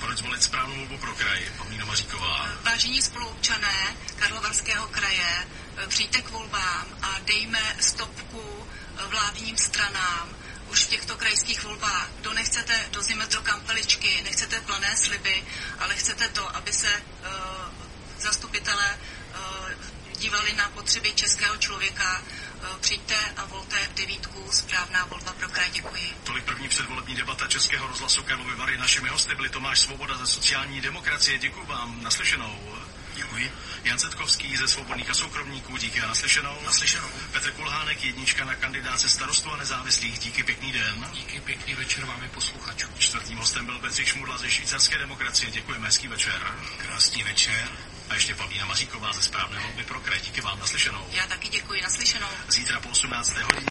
Proč zvolit správnou volbu pro kraj? Pavlína Maříková. Vážení spoluobčané Karlovarského kraje, přijďte k volbám a dejme stopku vládním stranám už v těchto krajských volbách. Kdo nechcete dozimet do kampeličky, nechcete plané sliby, ale chcete to, aby se zastupitelé dívali na potřeby českého člověka, přijďte a volte v 9, správná volba pro kraj. Děkuji. Tolik první předvolební debata Českého rozhlasu Karlovy Vary. Našimi hosty byli Tomáš Svoboda ze sociální demokracie. Děkuji vám. Naslyšenou. Děkuji. Jan Setkovský ze Svobodných a soukromníků. Díky a naslyšenou. Naslyšenou. Petr Kulhánek, jednička na kandidáce Starostů a nezávislých. Díky, pěkný den. Díky, pěkný večer vám i posluchačům. Čtvrtým hostem byl Bedřich Šmudla ze švýcarské demokracie. Děkujeme, hezký večer. Krásný večer. A ještě Pavlína Maříková ze správné volby pro kraj. Díky vám, naslyšenou. Já taky děkuji, naslyšenou. Zítra po 18. hodině